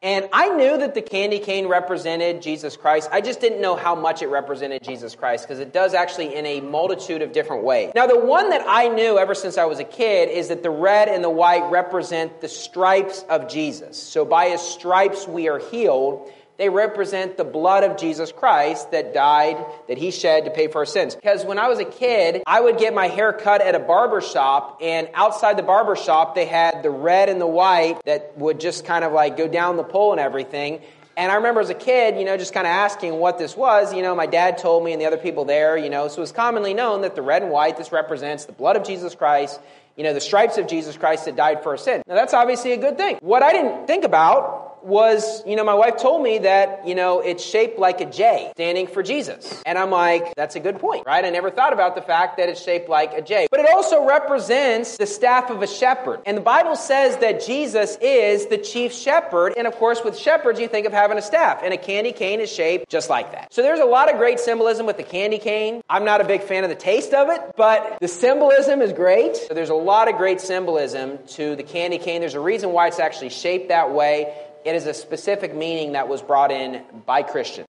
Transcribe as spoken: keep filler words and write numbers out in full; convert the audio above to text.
And I knew that the candy cane represented Jesus Christ. I just didn't know how much it represented Jesus Christ, because it does actually in a multitude of different ways. Now, the one that I knew ever since I was a kid is that the red and the white represent the stripes of Jesus. So by his stripes we are healed. They represent the blood of Jesus Christ that died, that he shed to pay for our sins. Because when I was a kid, I would get my hair cut at a barber shop, and outside the barber shop, they had the red and the white that would just kind of like go down the pole and everything. And I remember as a kid, you know, just kind of asking what this was. You know, my dad told me and the other people there, you know, so it's commonly known that the red and white, this represents the blood of Jesus Christ, you know, the stripes of Jesus Christ that died for our sin. Now, that's obviously a good thing. What I didn't think about was, you know, my wife told me that, you know, it's shaped like a J, standing for Jesus. And I'm like, that's a good point, right? I never thought about the fact that it's shaped like a J. But it also represents the staff of a shepherd. And the Bible says that Jesus is the chief shepherd. And of course, with shepherds, you think of having a staff. And a candy cane is shaped just like that. So there's a lot of great symbolism with the candy cane. I'm not a big fan of the taste of it, but the symbolism is great. So there's a lot of great symbolism to the candy cane. There's a reason why it's actually shaped that way. It is a specific meaning that was brought in by Christians.